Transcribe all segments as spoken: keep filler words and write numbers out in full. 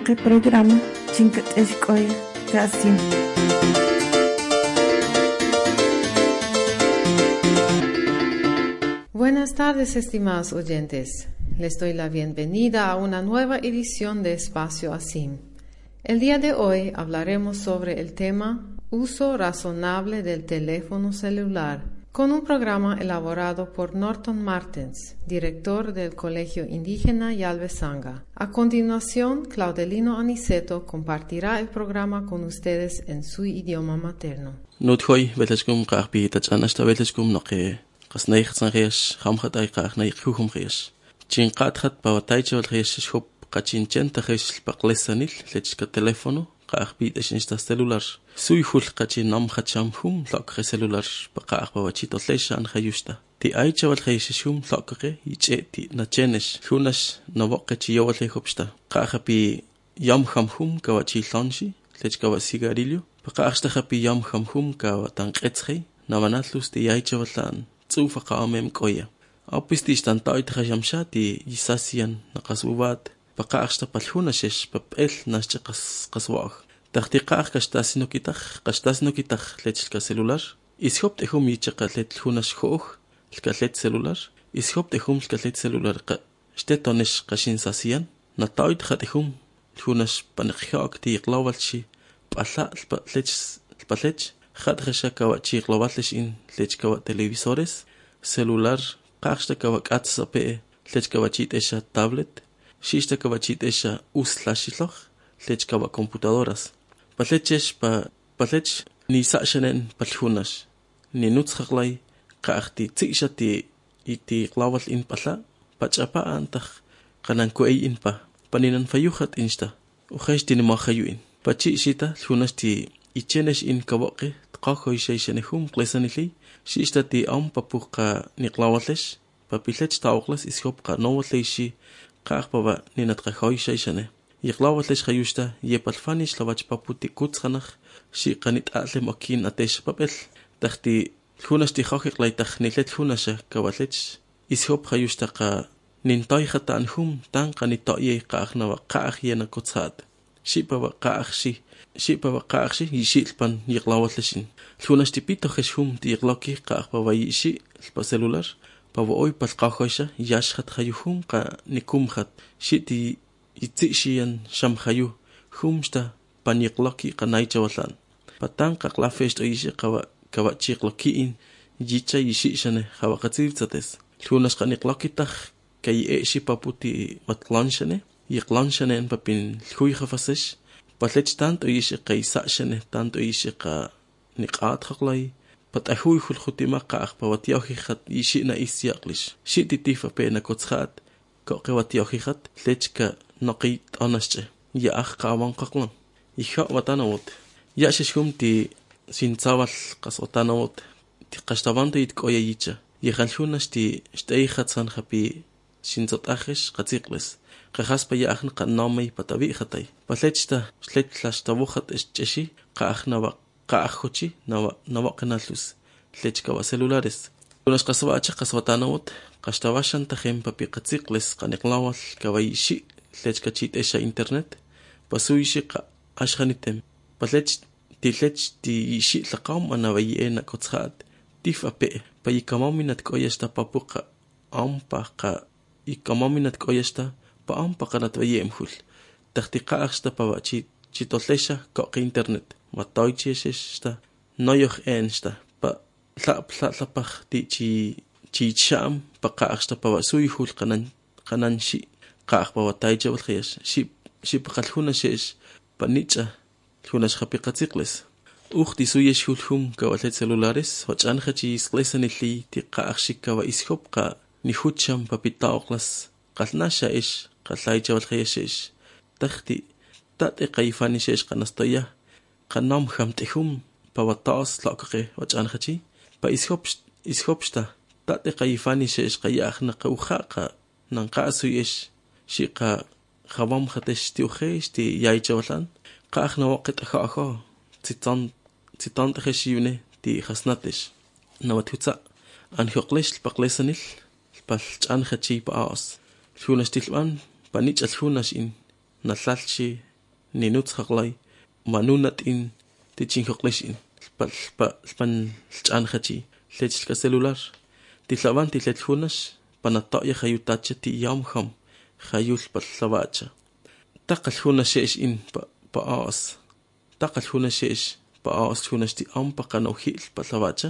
Naqi programa chinkat eshkoy kasim. Buenas tardes, estimados oyentes. Les doy la bienvenida a una nueva edición de Espacio ASIM. El día de hoy hablaremos sobre el tema Uso razonable del teléfono celular, con un programa elaborado por Norton Martens, director del Colegio Indígena Yalbesanga. A continuación, Claudelino Aniceto compartirá el programa con ustedes en su idioma materno. Nuthoy veleskum qarpi tachanasta veleskum noqe qasnayxsan qiyash khamkhatay qarnay khukhum qiyash chinqathat pawataychol qiyash shop qachinchenta qiyash paqlesanil lechka telefono qarpi tashinsta celular suyhul qachinam khacham hum laqre celular paqaq pawachito leshan khayusta ti aychawal qiyash hum laqre icheti nachenesh hunash nawoqchi yawal khopsta qahapi yam kham hum kawachi lanshi lechka wa sigarillo paqaqsta khapi yam kham hum kawatanqetsri namanalus ti aychawal Zufaqa amem koya. Apisti stan taita khashamshati yisasian naqasubat paqaqsta palhunashesh papel nascha qas qaswaq. Taqtiqaq kastasino kitaq qastasino kitaq lechka celular. Ishop tehum yichaqa lethunash khoj lkalet celular. Ishop tehum lkalet celular qa stetonish qashin sasian. Natait khatehum lhunash panqhiaq ti qlawalchi palla lech lpalech Khadresha kawachi globalish in lechkawa televisores, celular, qaqshta kawakats ape, lechkawachit esha tablet, shishta kawachit esha uslashiloj, lechkawa computadoras. Palechesh pa palech ni sashanen palhunash, ni nutzhaglay, qaqti tishati iti global in pala, pachapa antach, kanankuay in pa, paninan fayuhat insta, ukheshti ni mahayuin. Pachi shita lhunashti Ichenesh in kawoke, tqahoy shayshanehum qlesanili, shistati am papuqa niqlawatlesh, papilech tawqlas ishopqa nowatleishi, qaqpaba ninatqahoy shayshane. Iqlawatlesh khayushta, yepalfanish lawach paputi kutzhanach, shi qanit atlem okin atesh papel, tahti hunashti hohiqlaytach nilet hunasha kawatlech, ishop khayushta qa nintoy khatan hum, tan qanitoye qaqnawa qaq yena kutzhat. Shipaba qaqshi, Shipaba qaqshi yishilpan yiqlawatlashin. Lhunashti pito kheshum ti yiqloki qaqpaba yishi lpa celular. Paba oy palqahoysha yashhat khayuhum qa nikumhat. Shiti yitzishiyan sham khayu. Humsta pan yiqloki qa naychawatlan. Patan qaqlafesht oyishi qawa kawachi yiqloki in yicha yishishane qawa qatzivtsates. Lhunash qa niqlokitach kay eeshi paputi matlanshane. Yiqlanshane en papin lhuy khafasesh. Palech tanto yishi qaysashane tanto yishi qa niqat khaqlay patahuy khul khutima qaq pawatiohi khat yishi na isyaqlish shiti tifa pena kotshat qoqewatiohi khat lechka naqit anasche ya akh qawan qaqlan ikha watanawot yashishum ti sintsawal qaswatanawot ti qashtabanto it qoya yicha yikhalhunashti shtay khatsan khapi sintsatahish qatsiqles Qahaspa yaahn qannamay patabi khatay. Palechta slet tlashtabuhat escheshi qaahnawa qaahhochi nawa nawaqnalus lechkawa celulares. Unas qaswacha qaswatanawot qashtawashan tajem papi qatsiqles qaniqlawal kawayishi lechkachit esha internet pasuyishi qa ashkhanitem. Palech tilech ti yishi laqam anawayena kotshat tifape payikamaminat qoyashta papuqa ampa qa ikamaminat qoyashta pa am paqanat vayemhul taqtiqaaqsta pawachi chitollesha qoq internet matoycheshesta noyoh ensta pa lap lapaq ti chi chi cham paqaaqsta pawasuyhul qanan qananshi qaq pawataychawal khiyash shi shi paqalhuna shesh panicha hunash qapiqatsiqles ukhti suyesh hulhum kawalet celulares hochan khachi isqlesanilli ti qaaqshi kawa ishopqa ni hucham papitaqlas qalnasha ish qallaychawal khayashish takhti tate qayfanishesh qanastoya qanam khamtihum pawatas laqaqe wachan khachi pa ishop ishopsta tate qayfanishesh qayahna qawkhaqa nanqasu ish shiqa khawam khatesh ti ukhesh ti yaychawalan qaqna waqt khaakha titan titan khashiyune ti khasnatesh nawatutsa an khoqlesh paqlesanil palchan khachi paas Hunas tilwan panich al hunas in nalalchi ninuts haklay manunat in tichin hoklishin pa pa pan chan hachi lech ka celular ti lavan ti lech hunas panata ya hayutacha ti yam ham hayul pa lavacha taqal hunas shesh in pa pa as taqal hunas shesh pa as hunas ti am pa kanu hil pa lavacha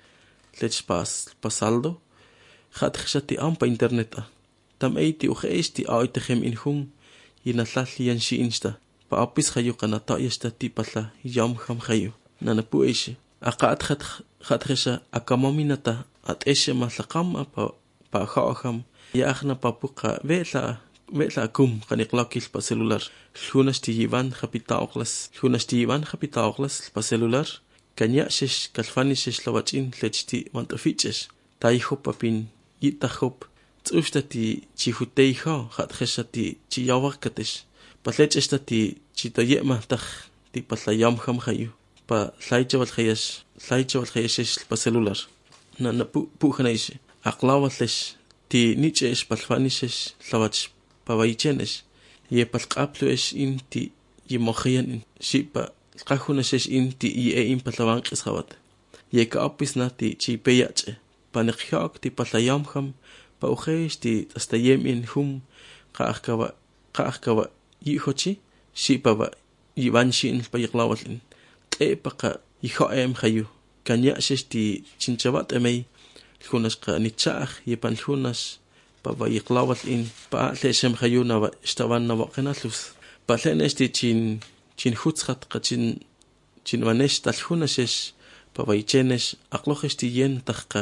lech pas pasaldo hat khshati am pa interneta tam eiti ukheish ti aithem in hum yinallallian shi insta pa apis khayu qanata yasta ti palla yam kham khayu nana puish aqat khat khat khsha akamominata at eshe maslaqam pa pa kham yakhna papuqa vela vela kum qaniqlakil pa celular hunas ti yivan kapitaoqlas hunas ti yivan kapitaoqlas pa celular kanya shesh kalfani shesh lawachin lechti mantofiches tai hopapin yitahop tsuftati chihutei kha khat khshati chiyawakatesh palech estati chitoyema taj ti palayam kham khayu pa laichawal khayash laichawal khayash pa celular na na pu pu khanaish aqlawatlesh ti nichesh palfanishesh lawach pa vaichenesh ye palqapluesh inti yimokhian shipa qahunashesh inti ye in palawan qisawat ye ka apisna ti chipeyache panikhyak ti palayam kham pa ujesh ti hasta yem in hum qaahkawa qaahkawa yihochi shipawa yivanshin pa yiqlawalin qepaqa yihoem khayu kanya shesti chinchabat emay hunas qa nichah yepan hunas pa yiqlawalin pa leshem khayu na estaban na waqenalus pa lenesti chin chin hutzat qachin chin manesh tal hunasesh pa vaichenesh aqlohesti yen taqqa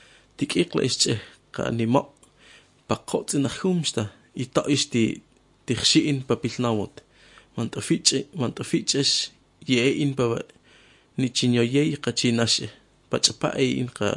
tikiqlesh kanimo paqot na humsta ita isti tikhshin papilnawot mantafiche mantafiches ye in pa ni chinyoye qachinashe pachapa in qa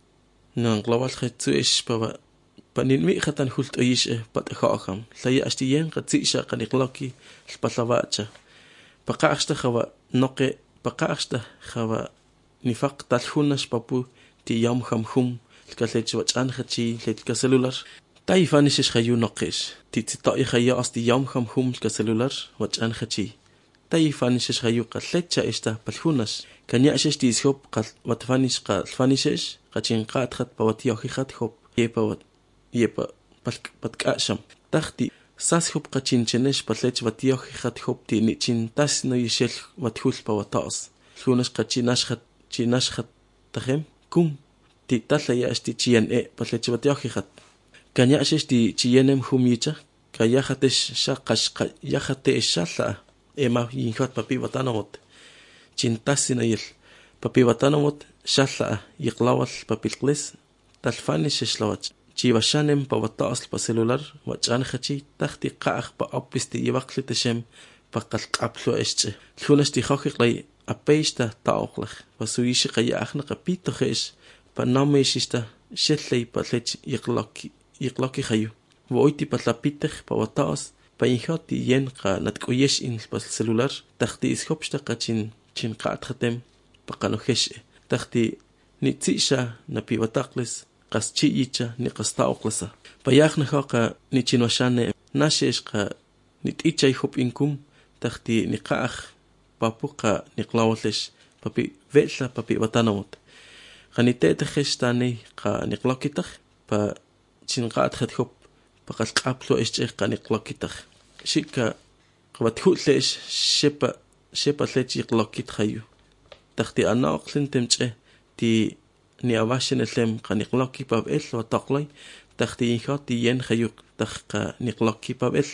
nan global khetsuesh pa panin mi khatan hult oyish pathaham laya astien qatsisha qaniqlaki spalavacha paqashta khawa noqe paqashta khawa nifaq talhunas papu ti yam kham hum kalech wachan khachi lech ka celular tai fanishish khayu noqish ti ta khaya asti yam kham hum ka celular wachan khachi tai fanishish khayu qallecha esta palhunas kanya shesh ti shop qal watfanish qal fanishish qachin qat khat pawati khat hop yepa yepa patkasham takhti sas hop qachin chenesh palech wati khat hop ti nichin tas no yishel wathul pawatas hunas qachinash khat chinash khat tahem kum ti talaya asti chian e palechwatiahi khat kanya asti chienem humicha kaya khatesh shaqash ya khate shalla ema yinhat papi watanamot chintasinayil papi watanamot shalla yiqlawal papilqles talfani shishlawach chiwashanem pawatas pa celular wachan khachi takhti qaq pa apisti yibaqliteshem paqalqaplo esche khunasti khaqiqlay apeista taoqlach wasuishi qaya akhna qapito khesh panameshista shellay palech yiqlaki yiqlaki khayu voiti patlapitej pawatas painhoti yen qa natkoyesh in pas celular takhti iskopsta qachin chin qathatem paqanohesh takhti nitsisha napiwataqles qaschiicha ni qastaoqlasa payaqna haqa nichinwashane nashesh qa nitichay hop inkum takhti niqaq papuqa niqlawlesh papi vela papi watanamot qanitete khestani qa niqlokitaq pa chinqat khathop pa qalqaplo esche qaniqlokitaq shika qwathullesh shepa shepa lech iqlokit khayu takhti anaqlintemche ti ni awashenelem qaniqloki pa el wa taqlay takhti inhati yen khayu taqqa niqloki pa el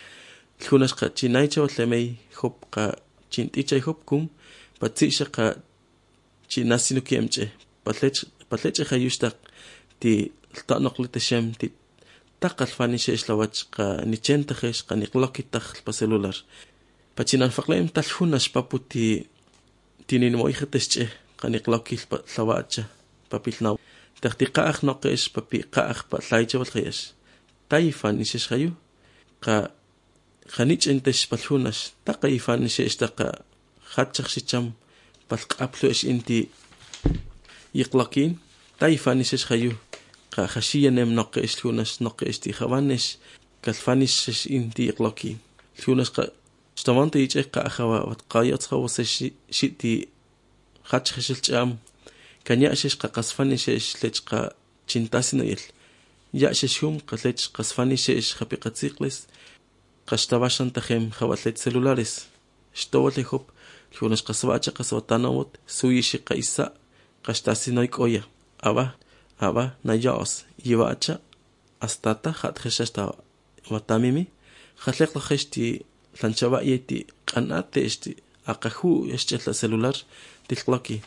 khunas qa chinaycha lemay hop qa chintichay hop kum patsisha qa chinasinu kiemche palech palech khayushtaq ti tanoqliteshem ti taqal fanishesh lawach qa nichenta khesh qa niqlokitaq pa celular pachinan faqlem talhunas paputi tinin moihetesche qa niqlokil pa lawacha papilnaw taqtiqaq noqesh papi qaq pa laichawal khayesh taifan nishesh khayu qa khanich entesh palhunas taqaifan nishesh taqa khatchaq shicham palqapluesh inti yiqlakin taifan nishesh khayu qa khashiyanem noqesh hunas noqesh ti khawanesh kalfanishesh inti yiqlakin hunas qa قشتمان تيجي قاخوا وتقايت خوس شيتي خاتش خشلت أم كان يأشش قصفاني شيش ليش قا تشنتاسينو يل يأشش هم قلتش قصفاني شيش خبي قتسيقلس قشتباشن تخيم خواتلت سلولاريس شتوالي خب لونش قصواتش قصواتانوت سويشي قايسا قشتاسينو يكويا أبا أبا نياس يواتشا أستاتا خات خششتا وتاميمي خلق لخشتي لانشوا يتي قنات تشتي أقهو يشتغل سلولار تلقلكي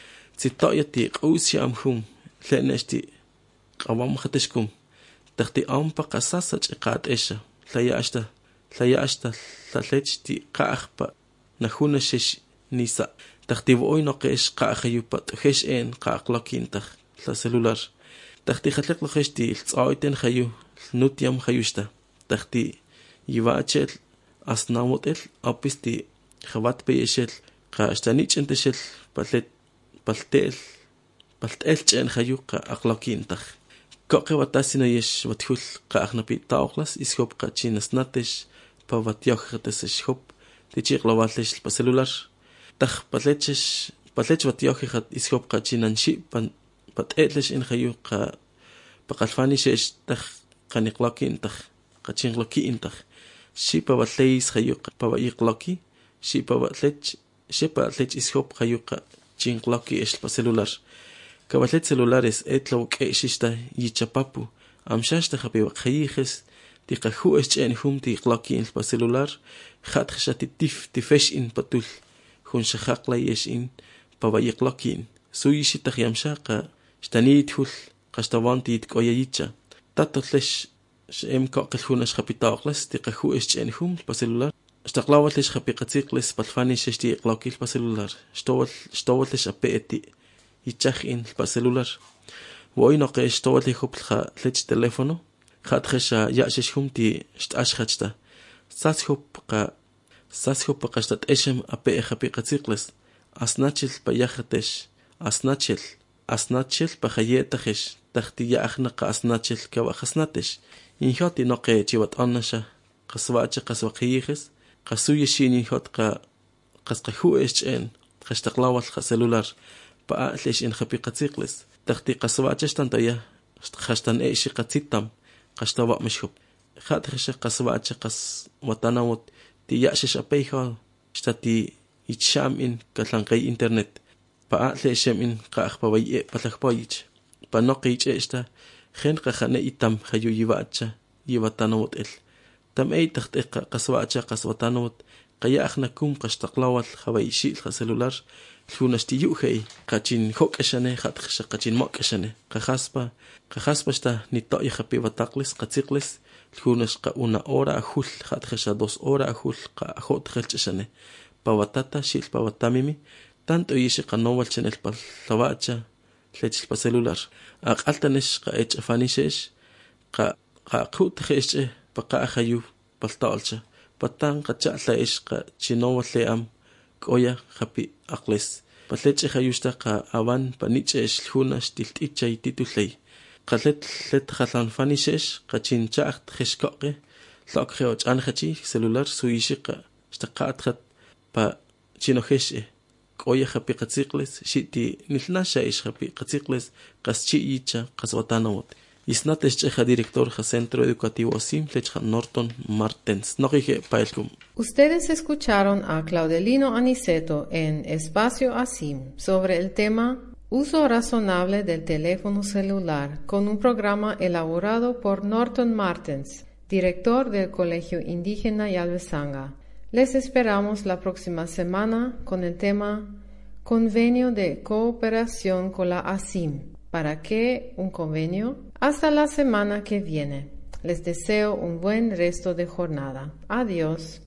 تطايتي قوس يامهم لأنشتي قوام خدشكم تختي أم بقصاصة قات إيشا لا يأشتا لا يأشتا لا تشتي قاخبا نخون شش نيسا تختي وأي نقيش قاخ يوبات خش إن قاقلكين تخ لا سلولار تختي خلق لخشتي تصايتين خيو نوتيام خيوشتا تختي يواتشل أصناموتل أبستي خوات بيشل قاشتانيش انتشل بلت بلتل بلتلش ان خيو قا أقلاكين تخ كاقي واتاسينا يش وتخل قا أخنا بي تاوخلاس إسخوب قا تشين سناتش با واتيوخ تسشخوب تيجيق لواتلش بسلولار تخ بلتش بلتش واتيوخ خد إسخوب قا تشين انشي بتقلش ان خيو قا بقالفاني شش تخ قا نقلاكين تخ قا تشين غلاكين تخ شيبا واتليس خيوق با يقلاكي شيبا واتلتش شيبا واتلتش إسخوب خيوق تشين غلاكي إش بسلولار كواتلت سلولاريس اتلو كيششتا يتشابابو أمشاشتا خبي وخيخس تيقخو إشتين هم تيقلاكي إن بسلولار خات خشاتي تيف تفش إن بطول خون شخاق لايش إن با يقلاكي إن سويشي تخيامشا قا شتاني تخل قاشتوان تيتكويا يتشا تاتلش شئم كاقل هونش خبي تاقلس تيقخو إشتين هم بسلولار اشتقلاوتلش خبي قتيقلس بالفاني ششتي إقلاكي بسلولار شتوال شتوالتش أبئتي يتشخ إن بسلولار وأي نقاش توالي خب الخا لتش تليفونو خات خشا يأشش هم تي شتأش خاتشتا ساس خب قا ساس خب قاشتات إشم أبئ خبي قتيقلس أسناتشل بياختش أسناتشل أسناتشل بخياتخش تختي يأخنق أسناتشل كوا خسناتش ينحطي نقاش جوات أنشا قصواتش قصوقيخس قصو يشين ينحط قا قصقهو إشتين قاشتقلاوات خسلولار بأتلش إن خبي قتيقلس تختي قصواتش تنتيا خشتن إيشي قتيتم قشتوا مشهب خات خش قصواتش قص وطناوت تي يأشش أبيها شتاتي يتشام إن كتلنقي إنترنت بأتلش إن قاخ بوي بلخ بايج بنقيج إشتا خين قخنا إتم خيو يواتش يوطناوت إل تم أي تختيق قصواتش قص وطناوت قيا أخنا كوم قشتقلاوت خويشي الخسلولار لونشتي يوخي قاتين خوك أشانه خات خش قاتين ماك أشانه قخاسبا قخاسبا شتا نطاق يخبي وتاقلس قتيقلس لونش قاونا أورا أخول خات خش دوس أورا أخول قا أخوت خلش أشانه باوتاتا شيل باوتاميمي تانتو يشي قنوال شنل بالثواتشا تلتش بسلولار أقالتنش قا إتش أفانيشيش قا قا أخوت خيش بقا أخيو بالطالشا بطان قا تشعلا إيش قا تشينوال لأم كويا خبي أقلس بتلتش خيوشتا قا أوان بنيتش الهوناش تلت إتشاي تيتولي قلت لت خلان فانيشش قا تشين تشاخت خشكاقي لاك خيوش أن خشي سلولار سويشي قا اشتقاعت خط با تشينو خشي كويا خبي قتيقلس شيتي نلناشا إيش خبي قتيقلس قاس تشي إيتشا قاس وطانوات Isnates cheja director ja Centro Educativo Asim lecha Norton Martens. No dije paelkum. Ustedes escucharon a Claudelino Aniceto en Espacio Asim sobre el tema Uso razonable del teléfono celular con un programa elaborado por Norton Martens, director del Colegio Indígena Yalbesanga. Les esperamos la próxima semana con el tema Convenio de Cooperación con la Asim. ¿Para qué un convenio? Hasta la semana que viene. Les deseo un buen resto de jornada. Adiós.